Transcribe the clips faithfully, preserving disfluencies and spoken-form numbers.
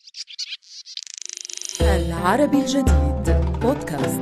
العربي الجديد بودكاست.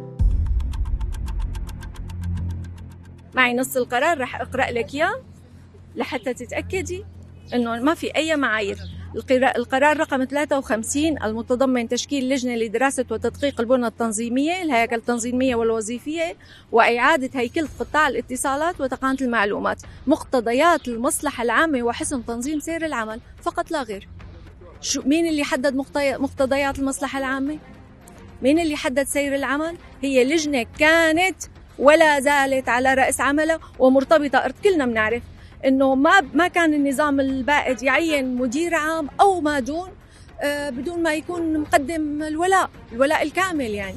معي نص القرار رح أقرأ لك إياه لحتى تتأكدي أنه ما في أي معايير. القرار رقم ثلاثة وخمسين المتضمن تشكيل لجنة لدراسة وتدقيق البنى التنظيمية، الهياكل التنظيمية والوظيفية، وإعادة هيكلة قطاع الاتصالات وتقنية المعلومات، مقتضيات المصلحة العامة وحسن تنظيم سير العمل فقط لا غير. شو مين اللي حدد مقتضيات المصلحة العامة؟ مين اللي حدد سير العمل؟ هي لجنة كانت ولا زالت على رأس عملها ومرتبطة. كلنا بنعرف إنه ما ما كان النظام البائد يعين مدير عام أو ما دون آه بدون ما يكون مقدم الولاء الولاء الكامل. يعني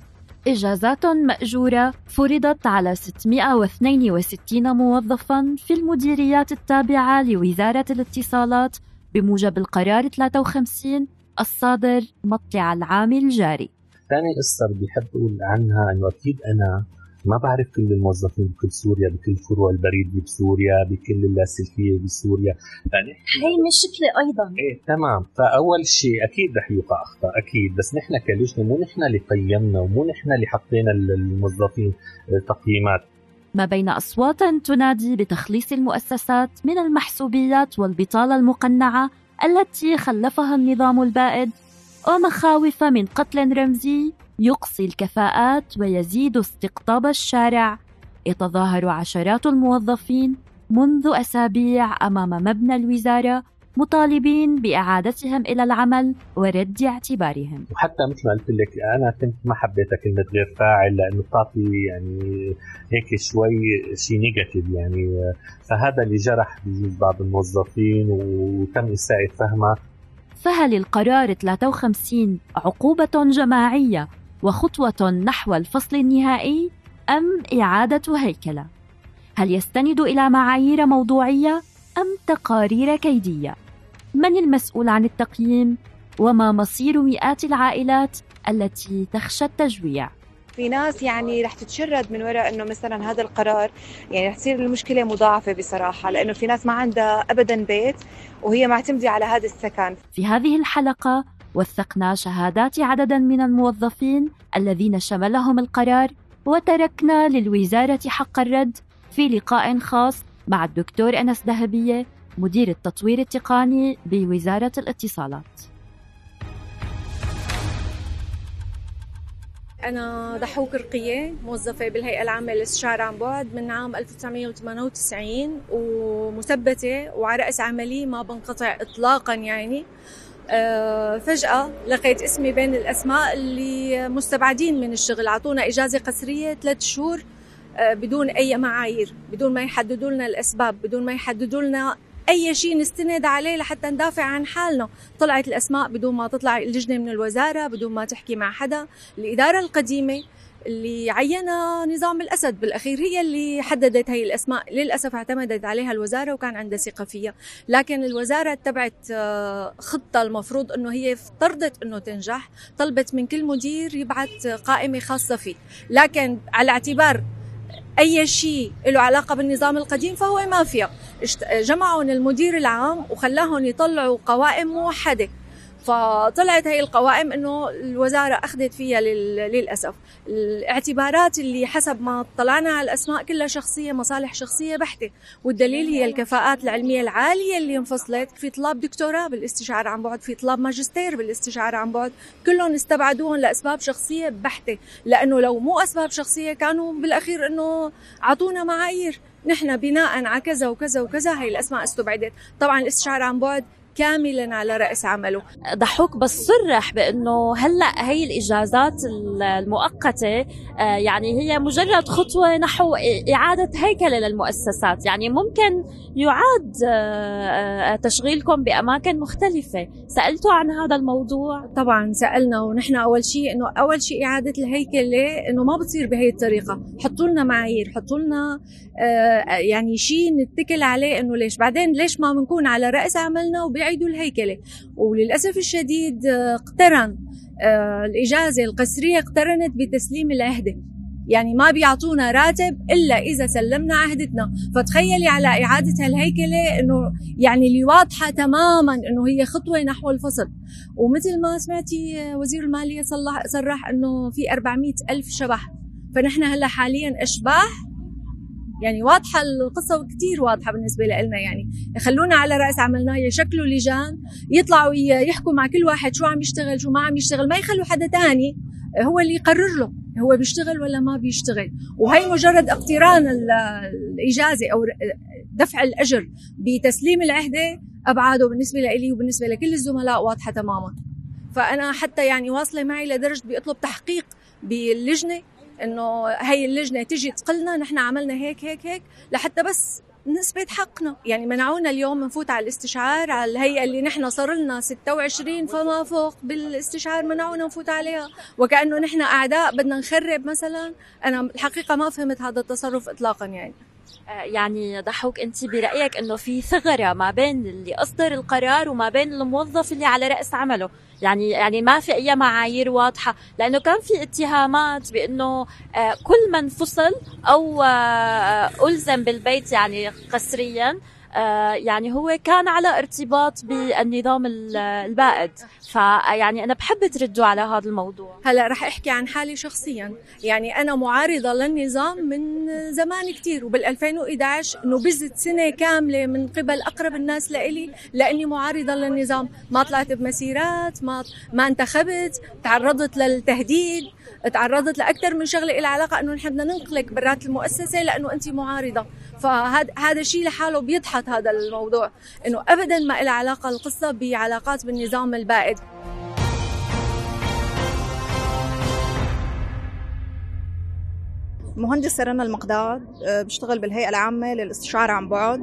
إجازات مأجورة فرضت على ستمائة واثنين وستين موظفاً في المديريات التابعة لوزارة الاتصالات بموجب القرار ثلاثة وخمسين الصادر مطلع العام الجاري. ثاني قصة بدي حب أقول عنها أنه أكيد أنا ما بعرف كل الموظفين بكل سوريا، بكل فروع البريد بسوريا، بكل اللاسلكية بسوريا. يعني هي مشكلة أيضا. إيه تمام. فأول شيء أكيد رح يوقع أخطاء أكيد، بس نحن كلجنة مو نحن اللي قيمنا ومو نحن اللي حطينا الموظفين تقييمات. ما بين أصوات تنادي بتخليص المؤسسات من المحسوبيات والبطالة المقنعة التي خلفها النظام البائد، ومخاوف من قتل رمزي يقصي الكفاءات ويزيد استقطاب الشارع، يتظاهر عشرات الموظفين منذ أسابيع أمام مبنى الوزارة مطالبين بإعادتهم إلى العمل ورد اعتبارهم. وحتى مثل ما قلت لك أنا كنت ما حبيت كلمة غير فاعل لأنه تعطي يعني هيك شوي شيء نيجاتيف يعني، فهذا اللي جرح بجوز بعض الموظفين وتم إساءة فهمها. فهل القرار ثلاثة وخمسين عقوبة جماعية وخطوة نحو الفصل النهائي أم إعادة هيكلة؟ هل يستند إلى معايير موضوعية أم تقارير كيدية؟ من المسؤول عن التقييم؟ وما مصير مئات العائلات التي تخشى التجويع؟ في ناس يعني رح تتشرد من وراء انه مثلا هذا القرار، يعني رح تصير المشكله مضاعفه بصراحه، لانه في ناس ما عندها ابدا بيت وهي معتمده على هذا السكن. في هذه الحلقه وثقنا شهادات عدد من الموظفين الذين شملهم القرار، وتركنا للوزاره حق الرد في لقاء خاص مع الدكتور أنس ذهبية مدير التطوير التقني بوزاره الاتصالات. أنا ضحوك رقية، موظفة بالهيئة العامة للاستشارة عن بعد من عام ألف وتسعمائة وثمانية وتسعين، ومثبتة وعلى رأس عملي ما بنقطع إطلاقا. يعني أه فجأة لقيت اسمي بين الأسماء اللي مستبعدين من الشغل. عطونا إجازة قسرية ثلاث شهور أه بدون أي معايير، بدون ما يحددوا لنا الأسباب، بدون ما يحددوا لنا أي شيء نستند عليه لحتى ندافع عن حالنا. طلعت الأسماء بدون ما تطلع اللجنة من الوزارة، بدون ما تحكي مع حدا. الإدارة القديمة اللي عينها نظام الأسد بالأخير هي اللي حددت هاي الأسماء، للأسف اعتمدت عليها الوزارة وكان عندها ثقة فيها، لكن الوزارة اتبعت خطة المفروض أنه هي افترضت أنه تنجح. طلبت من كل مدير يبعث قائمة خاصة فيه، لكن على اعتبار أي شيء له علاقة بالنظام القديم فهو مافيا. جمعون المدير العام وخلاهم يطلعوا قوائم موحدة، فطلعت هاي القوائم إنه الوزارة أخذت فيها للأسف. الاعتبارات اللي حسب ما طلعنا على الأسماء كلها شخصية، مصالح شخصية بحتة، والدليل هي الكفاءات العلمية العالية اللي انفصلت. في طلاب دكتوراه بالاستشارة عن بعد، في طلاب ماجستير بالاستشارة عن بعد، كلهم استبعدوهم لأسباب شخصية بحتة، لأنه لو مو أسباب شخصية كانوا بالأخير إنه عطونا معايير نحن بناء على كذا وكذا وكذا هاي الأسماء استبعدت. طبعا الاستشارة عن بعد كاملا على رأس عمله. ضحوك بس صرح بأنه هلأ هي الإجازات المؤقتة يعني هي مجرد خطوة نحو إعادة هيكلة للمؤسسات، يعني ممكن يعاد تشغيلكم بأماكن مختلفة. سألتوا عن هذا الموضوع؟ طبعا سألنا، ونحن أول شيء إنه أول شيء إعادة الهيكلة إنه ما بتصير بهي الطريقة. حطوا لنا معايير، حطوا لنا يعني شيء نتكل عليه، إنه ليش بعدين ليش ما بنكون على رأس عملنا وبيعيدوا الهيكلة. وللأسف الشديد اقترن الإجازة القسرية اقترنت بتسليم العهدة، يعني ما بيعطونا راتب إلا إذا سلمنا عهدتنا. فتخيلي على إعادة هالهيكلة إنه يعني اللي واضحة تماما إنه هي خطوة نحو الفصل. ومثل ما سمعتي وزير المالية صلح صرح إنه في أربعمئة ألف شبح، فنحن هلا حاليا أشباح. يعني واضحة القصة وكتير واضحة بالنسبة لنا. يعني يخلونا على رأس عملنا يشكلوا لجان يطلعوا يحكوا مع كل واحد شو عم يشتغل شو ما عم يشتغل، ما يخلوا حدا تاني هو اللي يقرر له هو بيشتغل ولا ما بيشتغل. وهي مجرد اقتران الإجازة أو دفع الأجر بتسليم العهدة أبعاده بالنسبة لي وبالنسبة لكل الزملاء واضحة تماما. فأنا حتى يعني واصلة معي لدرجة بيطلب تحقيق باللجنة، إنه هاي اللجنة تجي تقلنا نحن عملنا هيك هيك هيك لحتى بس نثبت حقنا. يعني منعونا اليوم نفوت على الاستشعار على الهيئة اللي نحن صار لنا ستة وعشرين فما فوق بالاستشعار، منعونا نفوت عليها وكأنه نحن أعداء بدنا نخرب مثلا. أنا الحقيقة ما فهمت هذا التصرف إطلاقا. يعني يعني ضحوك، أنت برأيك أنه في ثغرة ما بين اللي أصدر القرار وما بين الموظف اللي على رأس عمله؟ يعني يعني ما في أي معايير واضحة، لأنه كان في اتهامات بأنه كل من فصل أو ألزم بالبيت يعني قسريا يعني هو كان على ارتباط بالنظام البائد. فيعني أنا بحب تردوا على هذا الموضوع. هلأ رح أحكي عن حالي شخصيا. يعني أنا معارضة للنظام من زمان كتير، وبالألفين وإحدى عشر نبذت سنة كاملة من قبل أقرب الناس لإلي لأني معارضة للنظام. ما طلعت بمسيرات، ما ما انتخبت، تعرضت للتهديد، تعرضت لأكثر من شغلة إلى علاقة أنه نحن بدنا ننقلك برات المؤسسة لأنه أنت معارضة. فهذا هذا الشيء لحاله بيضحك هذا الموضوع، إنه أبدا ما إلى علاقة القصة بعلاقات بالنظام البائد. مهندسة رنا المقداد، بشتغل بالهيئة العامة للاستشارة عن بعد.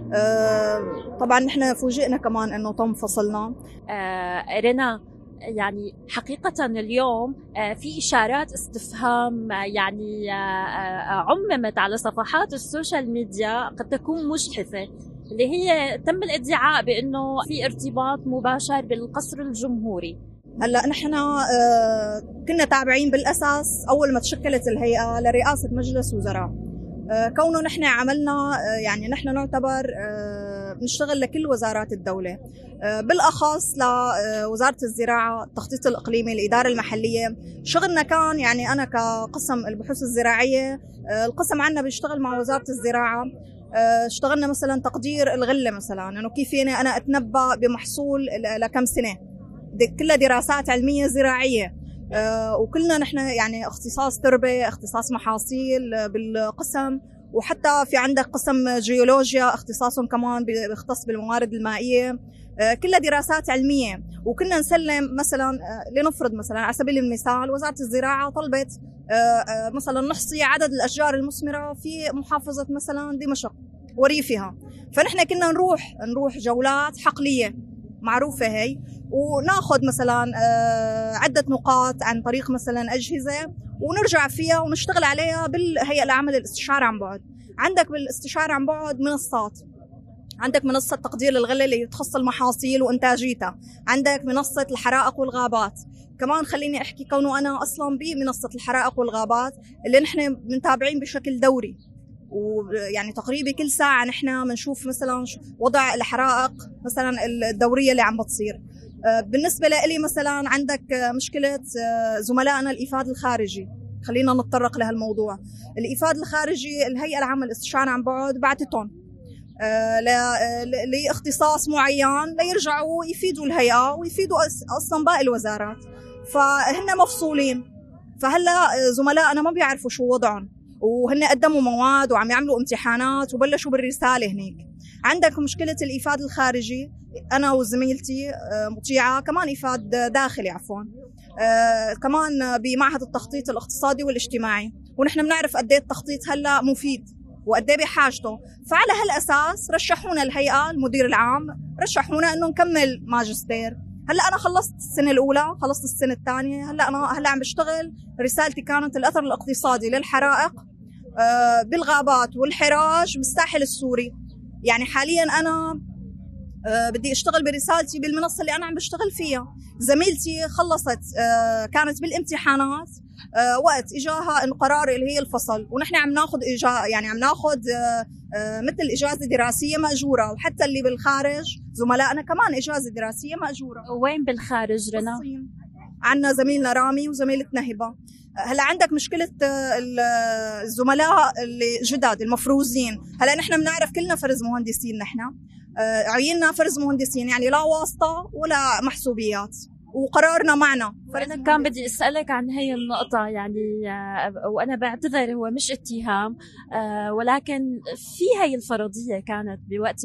طبعا نحن فوجئنا كمان انه تم فصلنا. آه رنا، يعني حقيقة اليوم في إشارات استفهام يعني عممت على صفحات السوشيال ميديا قد تكون مجحفة، اللي هي تم الادعاء بأنه في ارتباط مباشر بالقصر الجمهوري. هلا نحن كنا تابعين بالأساس أول ما تشكلت الهيئة لرئاسة مجلس وزراء. كونه نحن عملنا يعني نحن نعتبر نشتغل لكل وزارات الدولة، بالأخص لوزارة الزراعة، التخطيط الإقليمي، الإدارة المحلية. شغلنا كان يعني أنا كقسم البحوث الزراعية، القسم عنا بيشتغل مع وزارة الزراعة. اشتغلنا مثلا تقدير الغلة مثلا، إنه كيف فيني أنا أتنبأ بمحصول لكم سنة، دي كلها دراسات علمية زراعية. آه وكلنا نحن يعني اختصاص تربة، اختصاص محاصيل بالقسم، وحتى في عندك قسم جيولوجيا اختصاصهم كمان بيختص بالموارد المائية. آه كلها دراسات علمية. وكنا نسلم مثلا آه لنفرض مثلا على سبيل المثال وزارة الزراعة طلبت آه آه مثلا نحصي عدد الأشجار المثمرة في محافظة مثلا دمشق وريفها، فنحن كنا نروح نروح جولات حقلية معروفة هي، وناخذ مثلا عدة نقاط عن طريق مثلا أجهزة ونرجع فيها ونشتغل عليها بالهيئة العامة للاستشارة عن بعد. عندك بالاستشارة عن بعد منصات، عندك منصة تقدير الغلة اللي تخص المحاصيل وإنتاجيتها، عندك منصة الحرائق والغابات. كمان خليني أحكي كونه أنا أصلا بمنصة الحرائق والغابات اللي نحن متابعين بشكل دوري، ويعني تقريبا كل ساعة نحن بنشوف مثلا وضع الحرائق مثلا الدورية اللي عم بتصير. بالنسبة لي مثلا عندك مشكلة زملائنا الإيفاد الخارجي، خلينا نتطرق لهالموضوع. الإيفاد الخارجي الهيئة العامة للاستشارة عن بعد بعتتهم لاختصاص معين ليرجعوا يفيدوا الهيئة ويفيدوا أصلا باقي الوزارات، فهن مفصولين. فهلا زملائنا ما بيعرفوا شو وضعهم، وهن قدموا مواد وعم يعملوا امتحانات وبلشوا بالرسالة هنيك. عندك مشكلة الإيفاد الخارجي، أنا وزميلتي مطيعة كمان إيفاد داخلي عفوا، آه كمان بمعهد التخطيط الاقتصادي والاجتماعي، ونحن بنعرف قد ايه التخطيط هلا مفيد وقد ايه بحاجته. فعلى هالأساس رشحونا الهيئة، المدير العام رشحونا إنه نكمل ماجستير. هلا أنا خلصت السنة الأولى، خلصت السنة الثانية، هلا أنا هلا عم بشتغل. رسالتي كانت الأثر الاقتصادي للحرائق آه بالغابات والحراج بالساحل السوري. يعني حاليا أنا أه بدي اشتغل برسالتي بالمنصه اللي انا عم بشتغل فيها. زميلتي خلصت أه كانت بالامتحانات أه وقت اجاها انه قرار اللي هي الفصل، ونحن عم ناخذ إجا يعني عم ناخذ أه أه مثل اجازه دراسيه ماجوره، وحتى اللي بالخارج زملائنا كمان اجازه دراسيه ماجوره. وين بالخارج رنا؟ عندنا زميلنا رامي وزميلتنا هبه. هلا عندك مشكله الزملاء اللي جداد المفروزين. هلا نحن بنعرف كلنا فرز مهندسين، نحن عيننا فرز مهندسين، يعني لا واسطه ولا محسوبيات، وقرارنا معنا. فأنا كان بدي أسألك عن هي النقطة، يعني وأنا بعتذر هو مش اتهام، ولكن في هي الفرضية كانت بوقت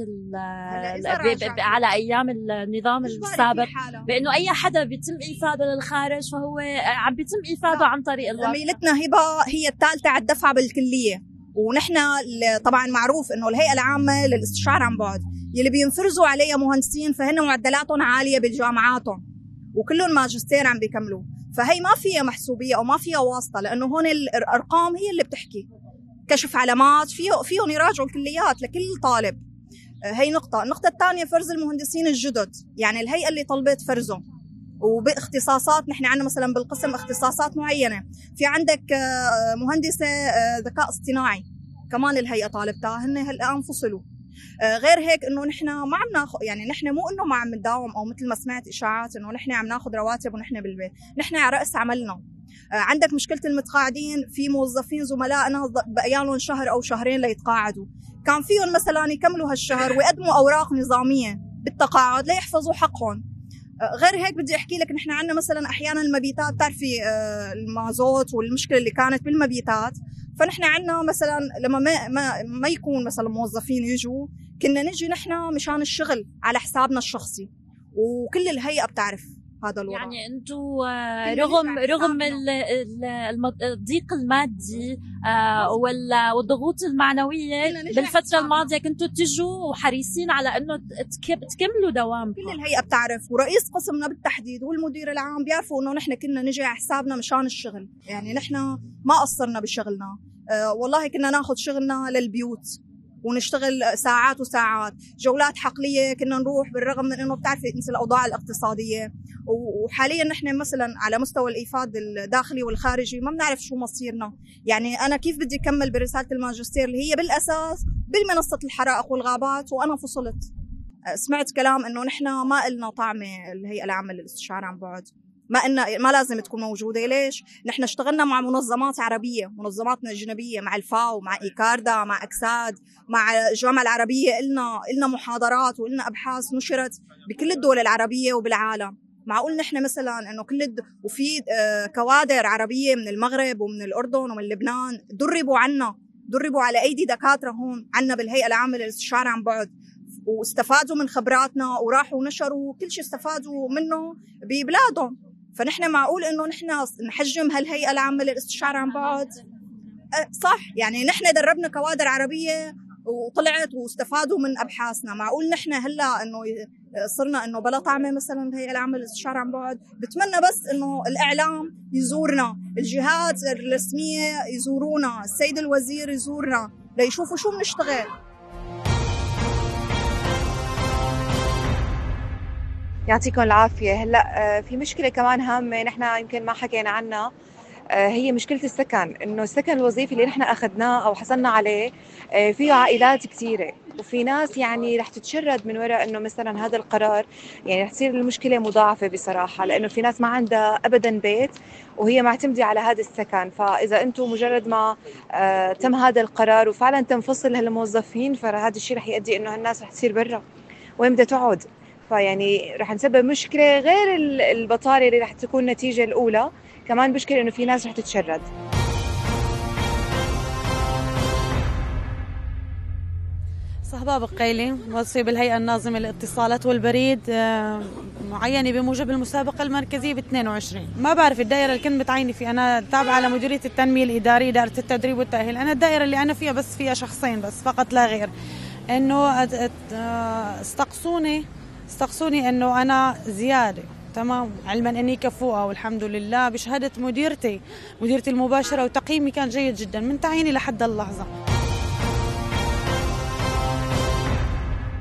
على أيام النظام السابق بأنه أي حدا بيتم إيفاده للخارج فهو عم بيتم إيفاده عن طريق الوطن. زميلتنا هبة هي الثالثة على الدفعة بالكلية، ونحن طبعا معروف إنه الهيئة العامة للاستشعار عن بعد يلي بينفرزوا عليها مهندسين فهن معدلاتهم عالية بالجامعاتهم، وكلهم ماجستير عم بيكملوا، فهي ما فيها محسوبيه او ما فيها واسطه، لانه هون الارقام هي اللي بتحكي. كشف علامات فيه فيهم يراجعوا الكليات لكل طالب. هي نقطه. النقطه الثانيه فرز المهندسين الجدد، يعني الهيئه اللي طلبت فرزهم وباختصاصات. نحن عندنا مثلا بالقسم اختصاصات معينه، في عندك مهندسه ذكاء اصطناعي كمان الهيئه طالبتها، هن الان فصلوا. غير هيك انه نحن ما عم ناخذ، يعني نحن مو انه ما عم نداوم او مثل ما سمعت اشاعات انه نحن عم ناخذ رواتب ونحن بالبيت، نحن على راس عملنا. عندك مشكله المتقاعدين، في موظفين زملائنا بقى لهم شهر او شهرين ليتقاعدوا، كان فيهم مثلا يكملوا هالشهر ويقدموا اوراق نظاميه بالتقاعد ليحفظوا حقهم. غير هيك بدي احكي لك، نحن عندنا مثلا احيانا المبيتات، بتعرفي المازوت والمشكله اللي كانت بالمبيتات، فنحن عندنا مثلا لما ما ما, ما يكون مثلا موظفين يجوا، كنا نجي نحن مشان الشغل على حسابنا الشخصي، وكل الهيئه بتعرف هذا الوضع. يعني انتم رغم رغم الضيق المادي والضغوط المعنويه بالفتره الماضيه كنتوا تجوا وحريصين على انه تكملوا دوامكم. كل الهيئه بتعرف، ورئيس قسمنا بالتحديد والمدير العام بيعرفوا انه نحن كنا نجي على حسابنا مشان الشغل، يعني نحن ما قصرنا بشغلنا. أه والله كنا ناخذ شغلنا للبيوت ونشتغل ساعات وساعات، جولات حقلية كنا نروح، بالرغم من انه بتعرفي مثل الاوضاع الاقتصادية، وحاليا نحن مثلا على مستوى الايفاد الداخلي والخارجي ما بنعرف شو مصيرنا. يعني انا كيف بدي اكمل برسالة الماجستير اللي هي بالاساس بالمنصة الحرائق والغابات وانا فصلت؟ سمعت كلام انه نحن ما إلنا طعمة الهيئة العامة للاستشعار عن بعد، ما إنها ما لازم تكون موجودة. ليش؟ نحن اشتغلنا مع منظمات عربية، منظماتنا الأجنبية، مع الفاو، مع إيكاردا، مع أكساد، مع الجامعة العربية، إلنا إلنا محاضرات وإلنا أبحاث نشرت بكل الدول العربية وبالعالم. معقول نحن مثلا إنه كل الد... وفي كوادر عربية من المغرب ومن الأردن ومن لبنان دربوا عنا، دربوا على أيدي دكاترة هون عنا بالهيئة العامة للاستشعار عن بعد، واستفادوا من خبراتنا وراحوا ونشروا كل شيء استفادوا منه ببلادهم. فنحن معقول انه نحن نحجم هالهيئه العامه للاستشعار عن بعد؟ صح، يعني نحن دربنا كوادر عربيه وطلعت واستفادوا من ابحاثنا، معقول نحن هلا انه صرنا انه بلا طعمه مثلا الهيئه العامه للاستشعار عن بعد؟ بتمنى بس انه الاعلام يزورنا، الجهات الرسميه يزورونا، السيد الوزير يزورنا ليشوفوا شو بنشتغل. يعطيكم العافية. هلأ في مشكلة كمان هامة نحن يمكن ما حكينا عنها، هي مشكلة السكن. إنه السكن الوظيفي اللي نحن أخذناه أو حصلنا عليه فيه عائلات كثيرة، وفي ناس يعني رح تتشرد من وراء إنه مثلا هذا القرار، يعني رح تصير المشكلة مضاعفة بصراحة، لأنه في ناس ما عندها أبدا بيت وهي معتمدة على هذا السكن. فإذا أنتم مجرد ما تم هذا القرار وفعلا تنفصل هالموظفين، فهذا الشيء رح يؤدي إنه هالناس رح تصير برا، وين بدها تقعد؟ فيعني رح نسبب مشكلة غير البطالة اللي رح تكون النتيجة الأولى، كمان مشكلة إنه في ناس رح تتشرد. صهباء بقيلي، موظفة بالهيئة الناظمة للاتصالات والبريد، معينة بموجب المسابقة المركزية ب اثنين وعشرين. ما بعرف الدائرة اللي كنت بتعيني فيها، أنا تابعة لمديرية التنمية الإدارية، إدارة التدريب والتأهيل. أنا الدائرة اللي أنا فيها بس فيها شخصين بس فقط لا غير. إنه استقصوني استقصوني انه انا زياده، تمام، علما اني كفؤه والحمد لله بشهاده مديرتي مديرتي المباشره، وتقييمي كان جيد جدا من تعييني لحد اللحظه.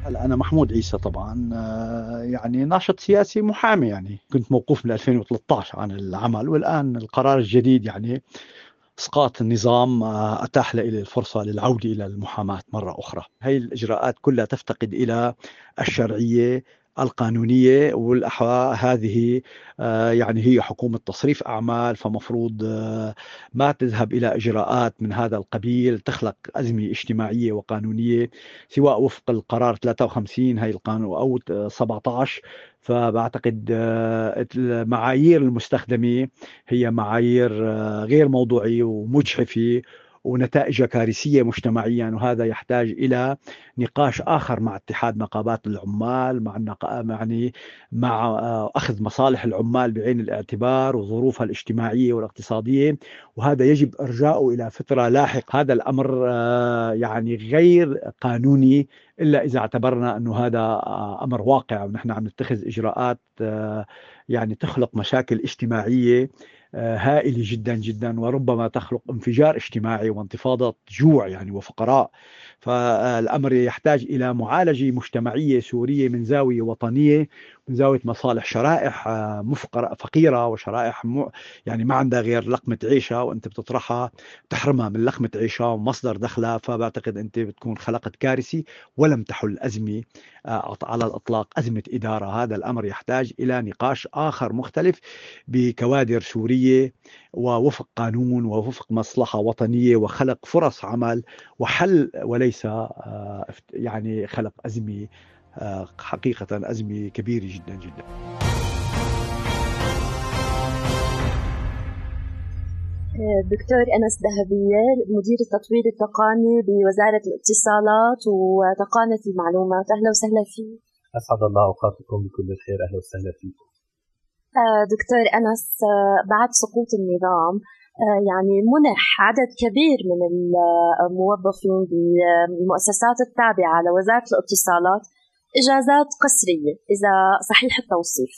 هلا أنا محمود عيسى طبعا يعني ناشط سياسي محامي، يعني كنت موقوف من ألفين وثلاثة عشر عن العمل، والآن القرار الجديد يعني إسقاط النظام أتاح لي الفرصة للعودة إلى المحاماة مرة أخرى. هاي الإجراءات كلها تفتقد إلى الشرعية القانونية، والأحوال هذه يعني هي حكومة تصريف أعمال، فمفروض ما تذهب إلى إجراءات من هذا القبيل تخلق أزمة اجتماعية وقانونية، سواء وفق القرار ثلاثة وخمسين هاي القانون أو سبعة عشر. فبعتقد المعايير المستخدمة هي معايير غير موضوعية ومجحفة ونتائجها كارثية مجتمعيا، وهذا يحتاج إلى نقاش آخر مع اتحاد نقابات العمال، مع يعني مع أخذ مصالح العمال بعين الاعتبار وظروفها الاجتماعية والاقتصادية، وهذا يجب إرجاؤه إلى فترة لاحقة. هذا الأمر يعني غير قانوني إلا إذا اعتبرنا أنه هذا أمر واقع ونحن عم نتخذ إجراءات يعني تخلق مشاكل اجتماعية هائلة جدا جدا، وربما تخلق انفجار اجتماعي وانتفاضة جوع يعني وفقراء. فالأمر يحتاج إلى معالجة مجتمعية سورية من زاوية وطنية، من زاوية مصالح شرائح مفقرة فقيرة وشرائح يعني ما عندها غير لقمة عيشها، وأنت بتطرحها تحرمها من لقمة عيشها ومصدر دخلها، فبعتقد أنت بتكون خلقت كارثة ولم تحل أزمة على الإطلاق، أزمة إدارة. هذا الأمر يحتاج إلى نقاش آخر مختلف بكوادر سورية ووفق قانون ووفق مصلحة وطنية وخلق فرص عمل وحل، وليس يعني خلق أزمة حقيقة أزمة كبيرة جدا جدا. دكتور أنس ذهبية، مدير التطوير التقني بوزارة الاتصالات وتقنية المعلومات، أهلا وسهلا فيك. أسعد الله أوقاتكم بكل الخير، أهلا وسهلا فيكم. دكتور أنس، بعد سقوط النظام يعني منح عدد كبير من الموظفين بالمؤسسات التابعة لوزارة الاتصالات إجازات قسرية إذا صحيح التوصيف.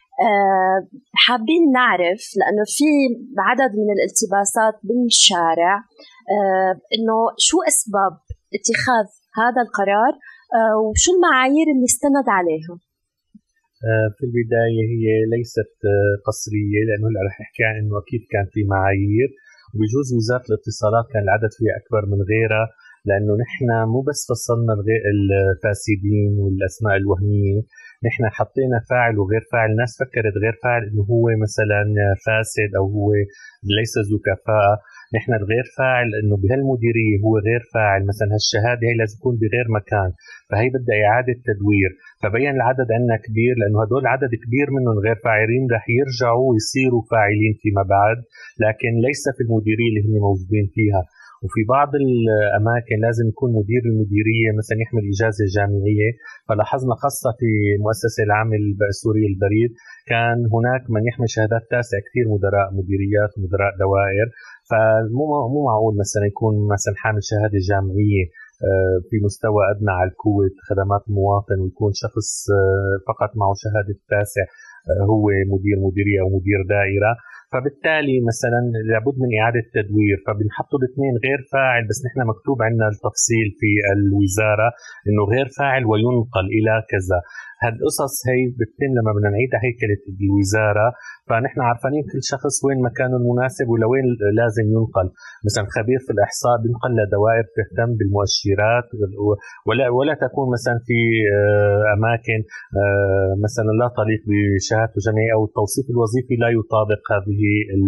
حابين نعرف، لأنه في عدد من الالتباسات بالشارع، إنه شو أسباب اتخاذ هذا القرار وشو المعايير اللي استند عليها؟ في البداية هي ليست قسرية، لأنه اللي رح نحكي عن إنه أكيد كان في معايير، وبجوز وزارة الاتصالات كان العدد فيها أكبر من غيرها، لأنه نحن مو بس فصلنا الفاسدين والأسماء الوهمية، نحن حطينا فاعل وغير فاعل. الناس فكرت غير فاعل إنه هو مثلا فاسد أو هو ليس ذو كفاءة. نحن الغير فاعل إنه بهالمديرية هو غير فاعل، مثلا هالشهادة هي لازم تكون بغير مكان، فهي بدها إعادة تدوير. فبين العدد عندنا كبير، لأنه هدول عدد كبير منهم غير فاعلين رح يرجعوا ويصيروا فاعلين فيما بعد، لكن ليس في المديرية اللي هم موجودين فيها. وفي بعض الأماكن لازم يكون مدير المديرية مثلا يحمل إجازة جامعية، فلاحظنا خاصة في مؤسسة العامة السورية البريد كان هناك من يحمل شهادات تاسعة كثير مدراء مديريات ومدراء دوائر، فمو مو معقول مثلا يكون مثلا حامل شهادة جامعية في مستوى أدنى على الكويت خدمات المواطن، ويكون شخص فقط معه شهادة تاسع هو مدير مديرية أو مدير دائرة. فبالتالي مثلا لابد من إعادة تدوير، فبنحطوا الاثنين غير فاعل، بس نحن مكتوب عندنا التفصيل في الوزارة إنه غير فاعل وينقل إلى كذا. هالقصص هي بتتم لما بدنا نعيد هيكلة الوزارة، فنحن عارفين كل شخص وين مكانه المناسب ولوين لازم ينقل. مثلا خبير في الإحصاء بينقل لدوائر تهتم بالمؤشرات، ولا ولا تكون مثلا في أماكن مثلا لا تليق بشهادته جامعية أو التوصيف الوظيفي لا يطابق هذه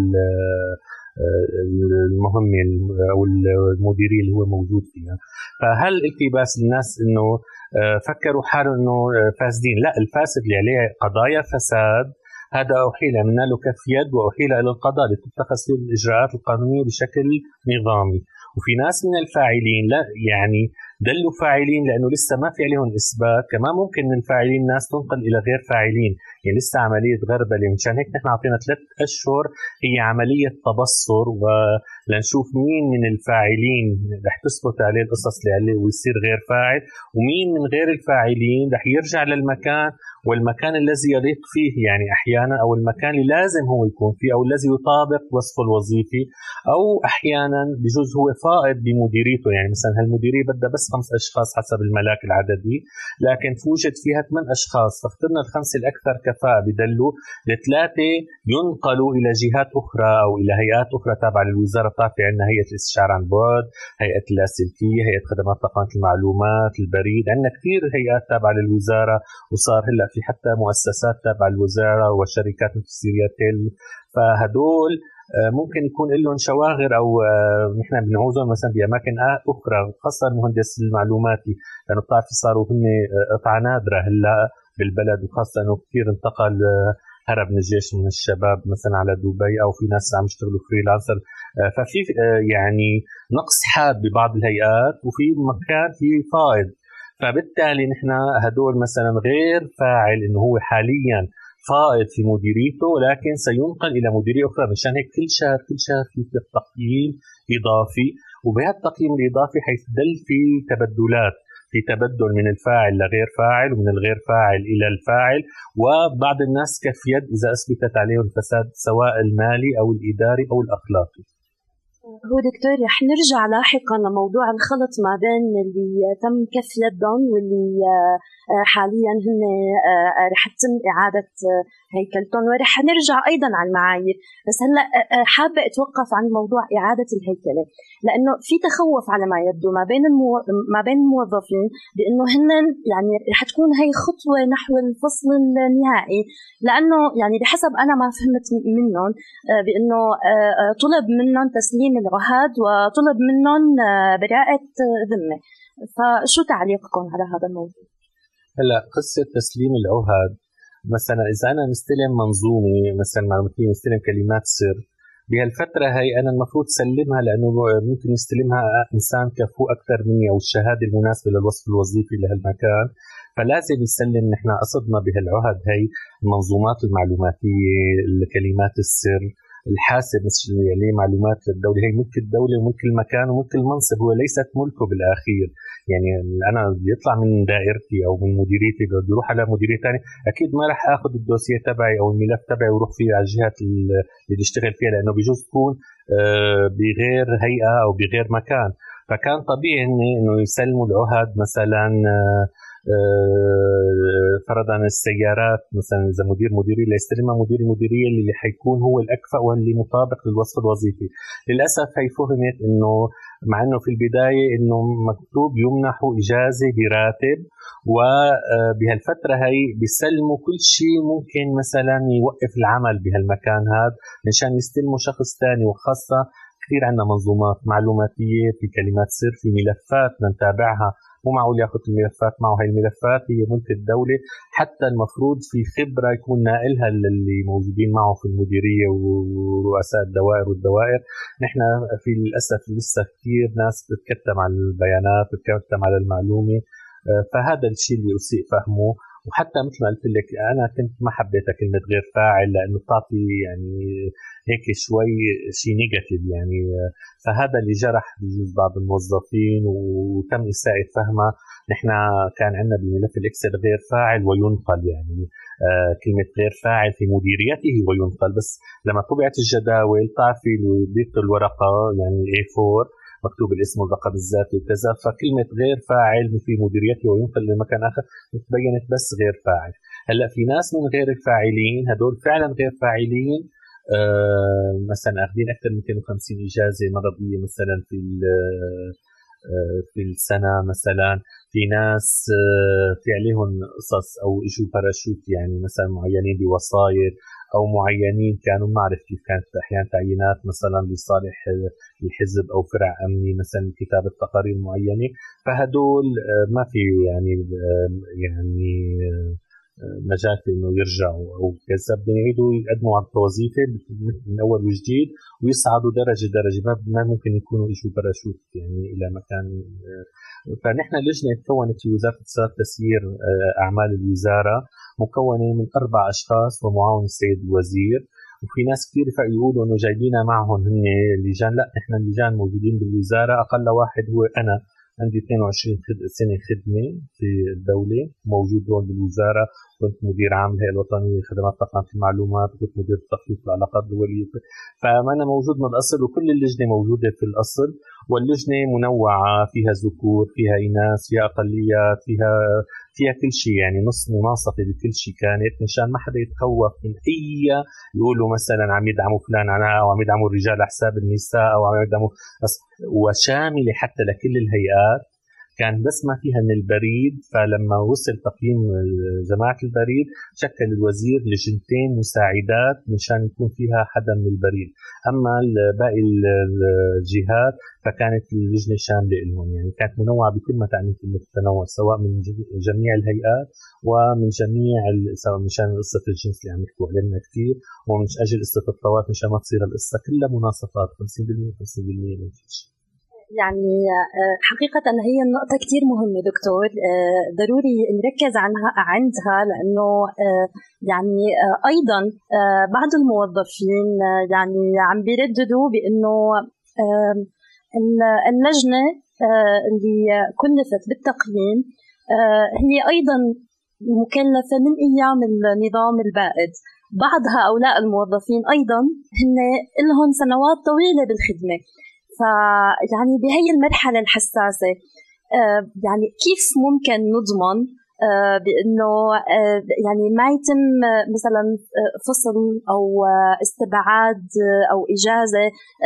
المهمة أو المديرية اللي هو موجود فيها. فهل التباس الناس إنه فكروا حالهم إنه فاسدين؟ لا، الفاسد اللي عليه قضايا فساد هذا أحيل عملنا له كف يد وأحيل إلى القضاء لتتخذ فيه الإجراءات القانونية بشكل نظامي. وفي ناس من الفاعلين لا يعني دلوا فاعلين لأنه لسه ما في عليهم إثبات، كمان ممكن من الفاعلين ناس تنقل إلى غير فاعلين. يعني لسه عملية غربلة. مشان هيك نحن عطينا ثلاث أشهر هي عملية تبصر ولنشوف مين من الفاعلين رح تثبت عليه القصص اللي عليه ويصير غير فاعل، ومين من غير الفاعلين رح يرجع للمكان والمكان الذي يليق فيه، يعني أحيانا أو المكان اللي لازم هو يكون فيه أو الذي يطابق وصفه الوظيفي، أو أحيانا بجوز هو فائض بمديريته. يعني مثلا هالمديرية بدها بس خمس أشخاص حسب الملاك العددي، لكن توجد فيها ثمان أشخاص، فاخترنا الخمسة الأكثر كفاءة بدلوا الثلاثة ينقلوا إلى جهات أخرى أو إلى هيئات أخرى تابعة للوزارة. بتعرفي عندنا هيئة الاستشارة عن بعد، هيئة اللاسلكية، هيئة خدمات تقنية المعلومات، البريد، عندنا كثير هيئات تابعة للوزارة، وصار هلا في حتى مؤسسات تابعة للوزارة وشركات مثل سيرياتيل. فهدول ممكن يكون لهم شواغر او نحن بنعوزهم مثلا باماكن اخرى، خاصه المهندس المعلوماتي، لانه بتعرفي صاروا هن قطعه نادره هلا بالبلد، وخاصه انه كثير انتقل هرب من الجيش من الشباب مثلا على دبي، او في ناس عم يشتغلوا فريلانسر. ففي يعني نقص حاد ببعض الهيئات وفي مكان في فائض. فبالتالي نحن هدول مثلا غير فاعل انه هو حاليا فائض في مديريته، ولكن سينقل الى مديريه اخرى. مشان هيك كل شهر كل شهر في تقييم اضافي، وبهذا التقييم الاضافي حيدل في تبدلات، في تبدل من الفاعل لغير فاعل ومن الغير فاعل الى الفاعل، وبعض الناس كف يد اذا اثبتت عليه الفساد سواء المالي او الاداري او الاخلاقي. هو دكتور رح نرجع لاحقا لموضوع الخلط ما بين اللي تم كف يدهم واللي حاليا هن رح تتم إعادة هيكلتهم، ورح نرجع أيضا على المعايير. بس هلا حابة أتوقف عن موضوع إعادة الهيكلة، لأنه في تخوف على ما يبدو ما بين المو... ما بين الموظفين بأنه هن يعني رح تكون هي خطوة نحو الفصل النهائي، لأنه يعني بحسب أنا ما فهمت منهم بأنه طلب منهم تسليم العهد وطلب منهم براءة ذمة. فشو تعليقكم على هذا الموضوع؟ هلا قصة تسليم العهد، مثلا إذا أنا مستلم منظومة مثلا معلوماتية، مستلم كلمات سر، بهالفترة هي أنا المفروض سلمها لأنه ممكن يستلمها إنسان كفو أكثر مني أو الشهادة المناسبة للوصف الوظيفي لهالمكان، فلازم يسلم. نحن قصدنا بهالعهد هي المنظومات المعلوماتية، الكلمات السر، الحاسب اللي عليه معلومات للدولة، هي ملك الدولة وملك المكان وملك المنصب، هو ليست ملكه بالأخير. يعني أنا بيطلع من دائرتي أو من مديريتي بده يروح على مديرية ثانية، أكيد ما رح أخذ الدوسية تبعي أو الملف تبعي وروح فيه على الجهات اللي بيشتغل فيها، لأنه بيجوز تكون بغير هيئة أو بغير مكان. فكان طبيعي إنه يسلموا العهد مثلا فرضا السيارات مثلا اذا مدير مديريه ليستلمها مدير المديريه اللي حيكون هو الاكفأ واللي مطابق للوصف الوظيفي. للاسف هي فهمت انه مع انه في البدايه انه مكتوب يمنحوا اجازه براتب، وبهالفتره هي بيسلموا كل شيء ممكن مثلا يوقف العمل بهالمكان هذا مشان يستلموا شخص ثاني. وخاصه كثير عندنا منظومات معلوماتيه في كلمات سر، في ملفات نتابعها، مو معقول ياخذ الملفات معه. هاي الملفات هي ملك الدولة، حتى المفروض في خبرة يكون نائلها للي موجودين معه في المديرية ورؤساء الدوائر والدوائر. نحن في للأسف لسه كثير ناس بتكتم على البيانات، بتكتم على المعلومة، فهذا الشيء اللي أسيء فهمه. وحتى مثل ما قلت لك أنا كنت ما حبيت كلمة غير فاعل لأنه بتعطي يعني هيك شوي شيء نيجاتيف يعني، فهذا اللي جرح بجوز بعض الموظفين وتم إساءة فهمها. نحن كان عندنا بملف الإكسل غير فاعل وينقل، يعني آه كلمة غير فاعل في مديريته وينقل، بس لما طبعت الجداول تعرفي ضيق الورقة يعني إيه فور مكتوب الاسم والرقم الذاتي وكذا، فكلمة غير فاعل في مديريته وينقل لمكان آخر تبينت بس غير فاعل. هلأ في ناس من غير الفاعلين هدول فعلا غير فاعلين، آه مثلا أخذين أكثر من مئتين وخمسين إجازة مرضية مثلا في آه في السنة. مثلا في ناس آه في عليهم قصص أو إجوا باراشوت، يعني مثلا معينين بوصاير أو معينين كانوا ما أعرف كيف كانت أحيانا تعيينات مثلا لصالح الحزب أو فرع أمني مثلا كتابة تقارير معينة، فهدول ما في يعني يعني مجال في إنه يرجعوا أو كذا، بدهم يعيدوا يقدموا على الوظيفة من أول وجديد ويصعدوا درجة درجة، ما ممكن يكونوا إجوا باراشوت يعني إلى مكان. فنحن لجنة تكونت في وزارة الاتصالات تسيير أعمال الوزارة، مكونة من أربع أشخاص ومعاون السيد الوزير. وفي ناس كثير يقولوا إنه جايبينا معهم هن اللجان. لا، إحنا اللجان موجودين بالوزارة، أقل واحد هو أنا، عندي اثنين وعشرين سنة خدمة في الدولة، موجود هون بالوزارة. كنت مدير عام الهيئة الوطنية لخدمات تقنية المعلومات، وكنت مدير التخطيط والعلاقات الدولية. فأنا موجود من الأصل، وكل اللجنة موجودة في الأصل. واللجنة منوعة، فيها ذكور، فيها إناث، فيها أقليات، فيها فيها كل شيء، يعني نص مناصفة بكل شيء كانت، مشان ما حدا يتخوف من أي يقولوا مثلا عم يدعموا فلان عنها، أو عم يدعموا الرجال على حساب النساء، أو عم يدعموا، وشاملة حتى لكل الهيئات. كان بس ما فيها من البريد. فلما وصل تقييم جماعة البريد شكل الوزير لجنتين مساعدات مشان يكون فيها حدا من البريد. أما باقي الجهات فكانت اللجنة شاملة لهم، يعني كانت منوعة بكل ما تعني كلمة التنوع، سواء من جميع الهيئات ومن جميع، سواء مشان قصة الجنس اللي عم يحكوا علينا كثير، ومن أجل قصة الطوائف مشان ما تصير القصة كلها مناصفات خمسين بالمئة خمسين بالمئة من كل شيء. يعني حقيقة هي النقطة كتير مهمة دكتور، ضروري نركز عنها عندها، لأنه يعني أيضا بعض الموظفين يعني عم بيرددوا بأنه اللجنة اللي كلفت بالتقييم هي أيضا مكلفة من أيام النظام البائد. بعض هؤلاء الموظفين أيضا هن لهم سنوات طويلة بالخدمة، فيعني بهي المرحلة الحساسة يعني كيف ممكن نضمن بأنه يعني ما يتم مثلا فصل أو استبعاد أو إجازة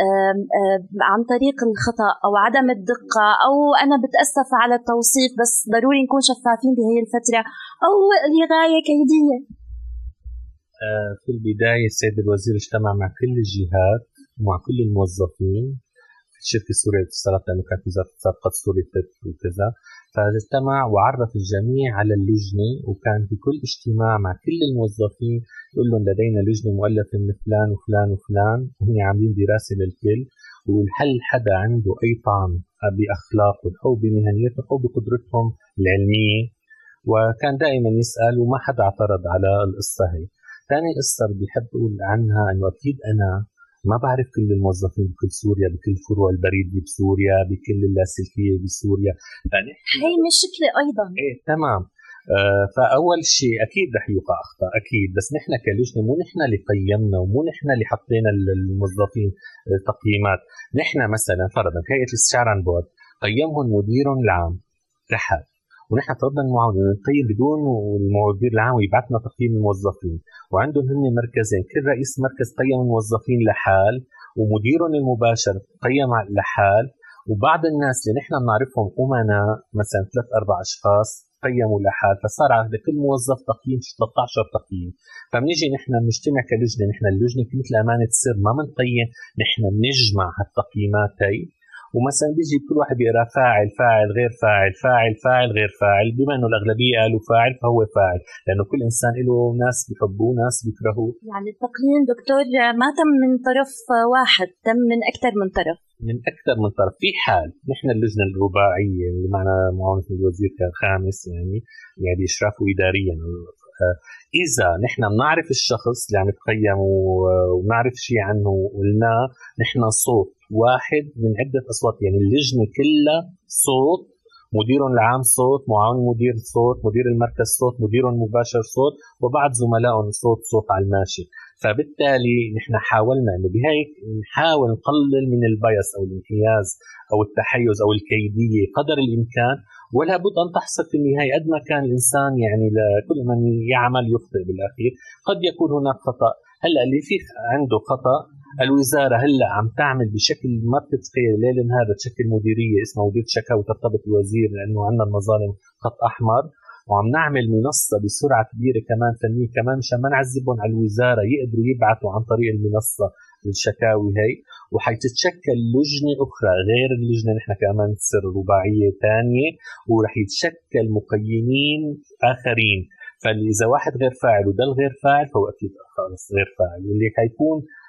عن طريق الخطأ أو عدم الدقة، أو أنا بتأسف على التوصيف بس ضروري نكون شفافين بهي الفترة، أو لغاية كيدية. في البداية السيد الوزير اجتمع مع كل الجهات ومع كل الموظفين في الشركة السورية للاتصالات، لأنه كانت وزارة الاتصالات قد سوريت وكذا، فاجتمع وعرف الجميع على اللجنة. وكان في كل اجتماع مع كل الموظفين يقول لهم لدينا لجنة مؤلفة من فلان وفلان وفلان، وهم عاملين دراسة للكل، والحل حدا عنده أي طعن بأخلاقهم أو بمهنيتهم أو بقدرتهم العلمية، وكان دائما يسأل وما حدا اعترض على القصة هي. ثاني قصة بدي حب أقول عنها أنه أكيد أنا ما بعرف كل الموظفين بكل سوريا، بكل فروع البريد بسوريا، بكل اللاسلكية بسوريا. هي مشكلة أيضا. إيه تمام. آه فأول شيء أكيد رح يوقع أخطاء أكيد، بس نحن كلجنة مو نحن اللي قيمنا ومو نحن اللي حطينا الموظفين تقييمات. نحن مثلا فرضا هيئة الاستشارة عن بعد قيمهم مديرهم العام رحل، ونحن طلبنا المعاون نقيم بدون المدير العام ويبعثنا تقييم الموظفين، وعندهم هن مركزين، كل رئيس مركز قيم الموظفين لحال ومديرهم المباشر قيم لحال، وبعض الناس اللي نحن بنعرفهم أمناء مثلا ثلاث أربع أشخاص قيموا لحال، فصار على كل موظف تقييم ثلاثة عشر تقييم. فبنيجي نحن بنجتمع كلجنة، نحن اللجنة مثل أمانة سر ما بنقيم، نحن بنجمع هالتقييمات هي، ومثلا بيجي كل واحد يقرا فاعل فاعل غير فاعل فاعل فاعل غير فاعل، بما انه الاغلبيه قالوا فاعل فهو فاعل، لانه كل انسان له ناس بيحبوه ناس بيكرهوه. يعني التقييم دكتور ما تم من طرف واحد، تم من اكثر من طرف. من اكثر من طرف. في حال نحن اللجنه الرباعيه اللي معنا معاونه الوزير كخامس يعني يعني اشرافه اداريا، إذا نحن بنعرف الشخص اللي عم يتقيم ونعرف شيء عنه وقلناه، نحن صوت واحد من عدة أصوات، يعني اللجنة كلها صوت، مديرهم العام صوت، معاون مدير صوت، مدير المركز صوت، مديرهم المباشر صوت، وبعض زملائهم صوت صوت على الماشي. فبالتالي نحن حاولنا إنه بهيك نحاول نقلل من البايس أو الانحياز أو التحيز أو الكيدية قدر الإمكان، ولا بد أن تحصل في النهاية قد ما كان الإنسان يعني لكل من يعمل يخطئ بالأخير، قد يكون هناك خطأ. هلأ اللي فيه عنده خطأ الوزارة هلأ عم تعمل بشكل ما بتتخيل ليل نهار، تشكل مديرية اسمها مديرية شكاوى وترتبط الوزير لأنه عندنا المظالم خط أحمر، وعم نعمل منصة بسرعة كبيرة كمان فنية كمان مشان ما نعذبهم على الوزارة، يقدروا يبعثوا عن طريق المنصة الشكاوي هي، وحيتتشكل لجنة أخرى غير اللجنة نحن كمان تصير رباعية ثانية، ورح يتشكل مقيمين آخرين. فإذا واحد غير فاعل وده الغير فاعل فهو أكيد خالص غير فاعل، واللي حيكون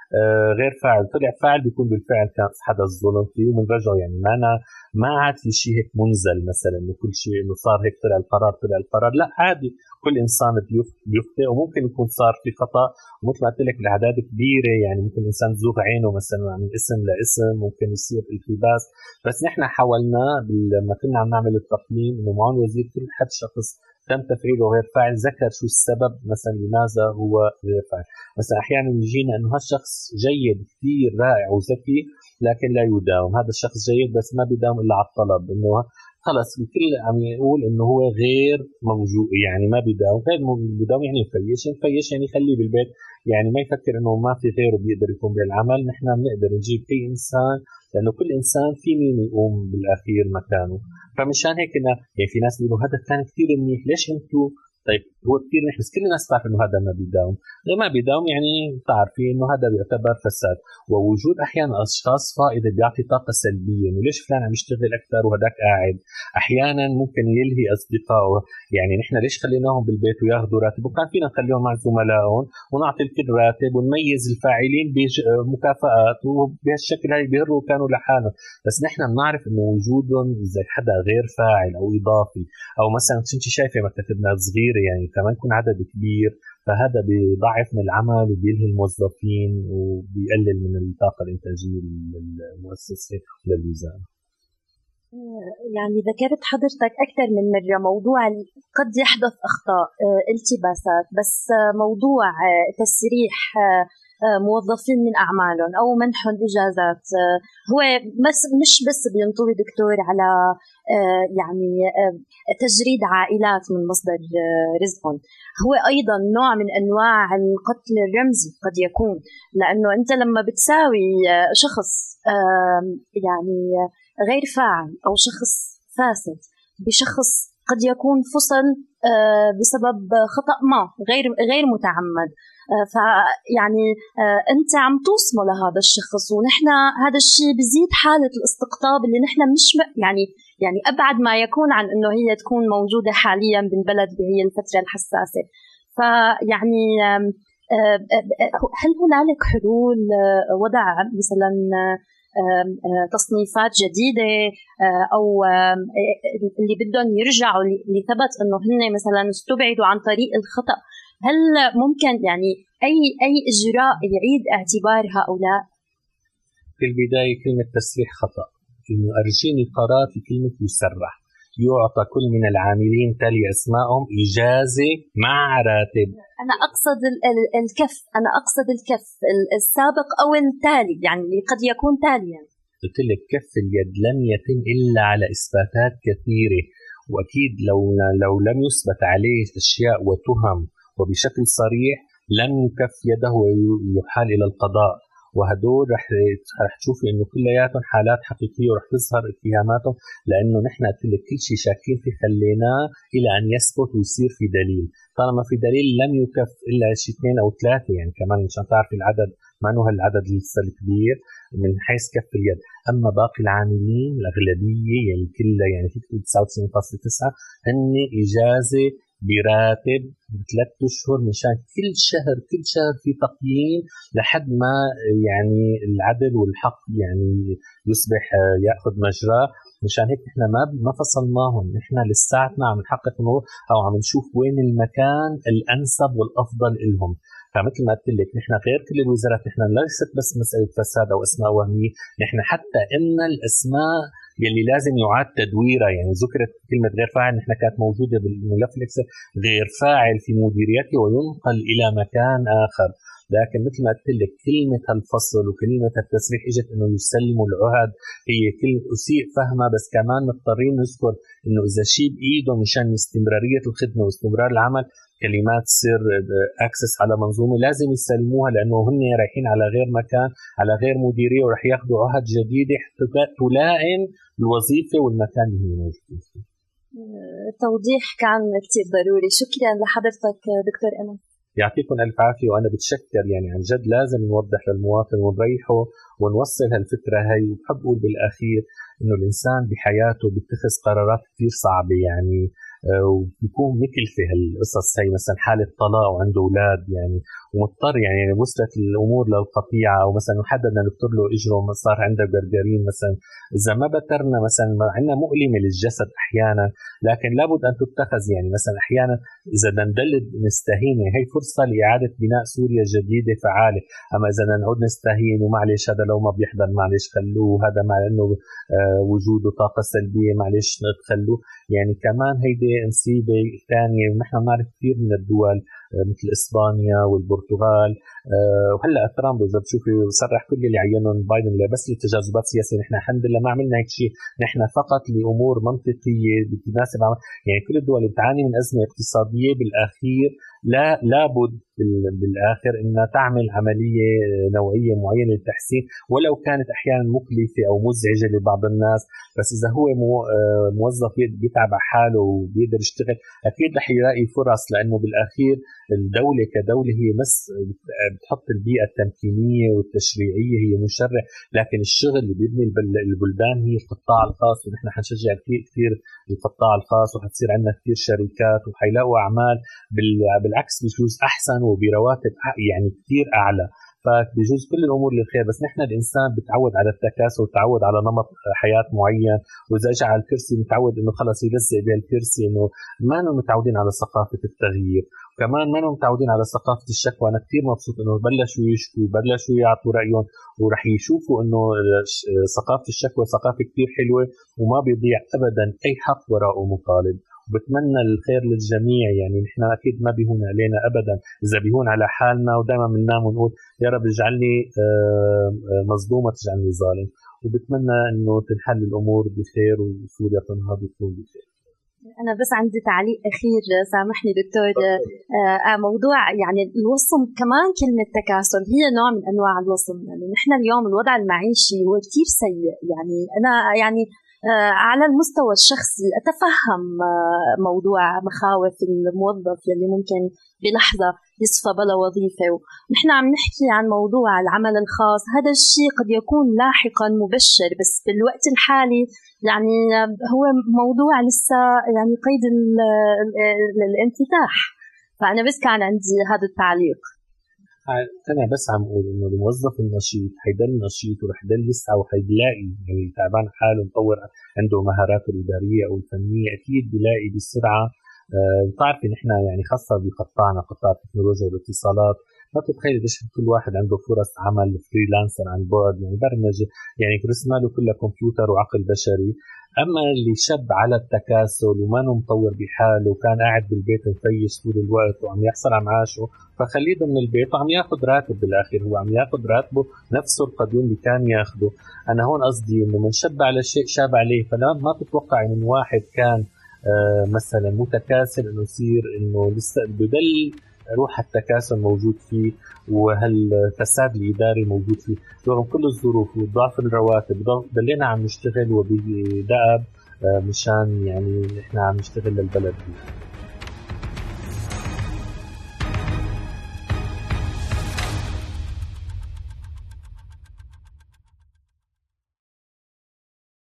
آه غير فاعل طلع فاعل بيكون بالفعل كان حدا الظلم فيه ومنرجعه. يعني ما أنا ما عاد في شيء هيك منزل مثلا انه كل شيء انه صار هيك طلع القرار طلع القرار، لا عادي كل انسان بيخطئ وممكن يكون صار في خطا. ومثل ما قلت لك الاعداد كبيره، يعني ممكن الانسان زوغ عينه مثلا من اسم لاسم، ممكن يصير التباس. بس نحن حاولنا لما كنا عم نعمل التقييم انه معالي الوزير كل حد شخص تم تفعيله غير فاعل ذكر شو السبب مثلا لماذا هو غير فاعل. مثلا احيانا يجينا انه هالشخص جيد كثير رائع وذكي لكن لا يداوم، هذا الشخص جيد بس ما بيداوم الا على الطلب، انه خلص الكل عم يقول انه هو غير موجود، يعني ما بيداوم. غير بيداوم يعني مفيش، مفيش يعني خليه بالبيت، يعني ما يفكر انه ما في غيره بيقدر يقوم بالعمل. نحن بنقدر نجيب اي انسان لانه كل انسان في مين يقوم بالاخير مكانه. فمشان هيك إنه يعني في ناس بيقولوا هذا كان كثير منيح ليش انتوا، طيب هو كثير منيح بس كل الناس تعرف انه هذا ما بيداوم. غير ما بيداوم يعني تعرفين انه هذا بيعتبر فساد. ووجود احيانا اشخاص فائده بيعطي طاقه سلبيه، انه ليش فلان عم يشتغل اكثر وهداك قاعد. احيانا ممكن يلهي اصدقائه، يعني نحن ليش خليناهم بالبيت وياخذوا راتب وكان فينا نخليهم مع زملائهم ونعطي الكل راتب ونميز الفاعلين بمكافآت، وبهالشكل هاي بيهروا كانوا لحالهم. بس نحن بنعرف انه وجودهم اذا حدا غير فاعل او اضافي، او مثلا كنت شايفه مكاتبنا صغيره يعني كمان يكون عدد كبير، فهذا بيضعف من العمل وبيلهي الموظفين وبيقلل من الطاقه الانتاجيه للمؤسسه وللوزاره. يعني ذكرت حضرتك أكثر من مرة موضوع قد يحدث أخطاء التباسات، بس موضوع تسريح موظفين من أعمالهم أو منحهم إجازات هو بس مش بس بينطوي دكتور على يعني تجريد عائلات من مصدر رزقهم، هو أيضا نوع من أنواع القتل الرمزي قد يكون، لأنه أنت لما بتساوي شخص يعني غير فاعل أو شخص فاسد بشخص قد يكون فصل بسبب خطأ ما غير غير متعمد، فيعني أنت عم توصمه لهذا الشخص، ونحن هذا الشيء بزيد حالة الاستقطاب اللي نحن مش يعني يعني أبعد ما يكون عن إنه هي تكون موجودة حاليا بالبلد بهي الفترة الحساسة. فيعني هل هنالك حلول وضع مثلا تصنيفات جديدة أو اللي بدهم يرجعوا اللي ثبت إنه هن مثلا استبعدوا عن طريق الخطأ، هل ممكن يعني أي أي إجراء يعيد اعتبار هؤلاء؟ في البداية كلمة تسريح خطأ، إنه أرجيني قرار في كلمة يسرح، يعطى كل من العاملين تالي أسمائهم إجازة مع راتب. أنا أقصد الكف، أنا أقصد الكف السابق أو التالي، يعني قد يكون تاليا. قلت لك كف اليد لم يتم إلا على إثباتات كثيرة، وأكيد لو لو لم يثبت عليه أشياء وتهم وبشكل صريح لم يكف يده ويحال إلى القضاء. وهدول رح رح تشوفي انه كلياتهم حالات حقيقيه ورح تظهر اتهاماتهم، لانه نحن قلت لك كل شيء شاكين فيه خليناه الى ان يثبت ويصير في دليل. طالما في دليل لم يكف الا شيء اثنين او ثلاثه، يعني كمان مشان تعرف العدد ما انه هالعدد لسه الكبير من حيث كف اليد. اما باقي العاملين الاغلبيه يعني كلها يعني في تسعة وتسعين فاصلة تسعة هن اجازه براتب ثلاث اشهر، مشان كل شهر كل شهر في تقييم لحد ما يعني العدل والحق يعني يصبح ياخذ مجراه. مشان هيك نحن ما ما فصلناهم، نحن لساتنا عم نحقق او عم نشوف وين المكان الانسب والافضل لهم. فمثل ما قلت لك نحن غير كل الوزارات، نحن ليست بس مساله فساد او اسماء وهميه، نحن حتى ان الاسماء يلي لازم يعاد تدويرها، يعني ذكرت كلمه غير فاعل نحن كانت موجوده بالملف الاكسل غير فاعل في مديريته وينقل الى مكان اخر. لكن مثل ما قلت لك كلمه الفصل وكلمه التسريح اجت انه يسلموا العهد، هي كلمه اسيء فهمها، بس كمان مضطرين نذكر انه اذا شيء بايدهم مشان استمراريه الخدمه واستمرار العمل كلمات سر اكسس على منظومه لازم يسلموها، لانه هن رايحين على غير مكان على غير مديريه ورح ياخذوا عهد جديده تلائم الوظيفه والمكان اللي هي موجوده فيه. توضيح كان كثير ضروري، شكرا لحضرتك دكتور أنس. يعطيكم الف عافيه، وانا بتشكر يعني عن جد لازم نوضح للمواطن ونريحه ونوصل هالفكره هي. وبحب اقول بالاخير انه الانسان بحياته بيتخذ قرارات كثير صعبه، يعني وبيكون مكلفة هالقصص هي، مثلا حالة طلاق وعنده أولاد يعني ومضطر يعني وصلت الأمور للقطيعة، أو مثلا حدا بدنا نفتر له إجره صار عنده جرجرين مثلا، إذا ما بترنا مثلا عندنا مؤلمة للجسد أحيانا، لكن لابد أن تتخذ يعني مثلا أحيانا إذا بدنا ندل نستهين هي فرصة لإعادة بناء سوريا جديدة فعالة. أما إذا نعود نستهين ومعلش هذا لو ما بيحضر معلش خلوه، هذا مع إنه وجوده طاقة سلبية معلش نتخلوه، يعني كمان هيدي مصيبة ثانية. ونحن نعرف كثير من الدول مثل إسبانيا والبرتغال وهلا ترامب إذا بتشوفي صرح كل اللي عينهم بايدن بس لتجاذبات سياسية. نحن الحمد لله ما عملنا هيك شيء، نحن فقط لأمور منطقية بتناسب يعني كل الدول اللي بتعاني من أزمة اقتصادية بالأخير لا لابد بالآخر إنها تعمل عملية نوعية معينة للتحسين، ولو كانت أحيانا مكلفة أو مزعجة لبعض الناس، بس إذا هو موظف بيتعب على حاله وبيقدر يشتغل أكيد رح يلاقي فرص، لأنه بالأخير الدولة كدولة هي بس بتحط البيئة التمكينية والتشريعية هي مشرع، لكن الشغل اللي بيبني البلدان هي القطاع الخاص، ونحن حنشجع كثير كثير القطاع الخاص، وحتصير عندنا كثير شركات وحيلاقوا أعمال بالعكس بجوز أحسن وبرواتب يعني كثير أعلى. فبجوز كل الأمور للخير، بس نحن الإنسان بتعود على التكاسل وتعود على نمط حياة معين، وإذا اجى على الكرسي متعود إنه خلص يلزق بهالكرسي، إنه ما نحن متعودين على ثقافة التغيير، وكمان ما نحن متعودين على ثقافة الشكوى. أنا كثير مبسوط إنه بلشوا يشكوا بلشوا يعطوا رأيهم، ورح يشوفوا إنه ثقافة الشكوى ثقافة كثير حلوة وما بيضيع أبدا أي حق وراءه مطالب. وبتمنى الخير للجميع، يعني نحن أكيد ما بيهون علينا أبدا إذا بيهون على حالنا، ودائما بننام ونقول يا رب اجعلني مظلومة تجعلني ظالم، وبتمنى إنه تنحل الأمور بخير وسوريا تنهض وتكون بخير. أنا بس عندي تعليق أخير سامحني دكتور. آه موضوع يعني الوصم، كمان كلمة تكاسل هي نوع من أنواع الوصم. يعني نحن اليوم الوضع المعيشي هو كتير سيء، يعني أنا يعني آه على المستوى الشخصي أتفهم آه موضوع مخاوف الموظف يلي ممكن بلحظة يصفى بلا وظيفة. ونحن عم نحكي عن موضوع العمل الخاص، هذا الشيء قد يكون لاحقا مبشر، بس بالوقت الحالي يعني هو موضوع لسه يعني قيد الانفتاح. فأنا بس كان عندي هذا التعليق. أنا بس عم أقول إنه الموظف النشيط حيضل نشيط ورح يضل يسعى وحيلاقي، يعني تعبان حاله مطور عنده مهاراته الإدارية أو الفنية أكيد بيلاقي بسرعة. بتعرفي نحن يعني خاصة بقطاعنا قطاع التكنولوجيا والاتصالات، ما تتخيل قديش كل واحد عنده فرص عمل فريلانسر عن بعد، يعني برمجة يعني رسمه له كلها كمبيوتر وعقل بشري. أما اللي شب على التكاسل وما مطور بحاله وكان قاعد بالبيت مفيش طول الوقت وعم يحصل على معاشه، فخليه من البيت وعم ياخذ راتب بالآخر، هو عم ياخذ راتبه نفسه القديم اللي كان ياخده. أنا هون قصدي إنه من شب على شيء شاب عليه، فلا ما تتوقع من واحد كان آه مثلا متكاسل إنه يصير إنه لسه بدل روح التكاسل موجود فيه وهالفساد الإداري موجود فيه رغم كل الظروف وضعف الرواتب. ضلينا عم نشتغل وبدأب مشان يعني نحن عم نشتغل للبلد دي.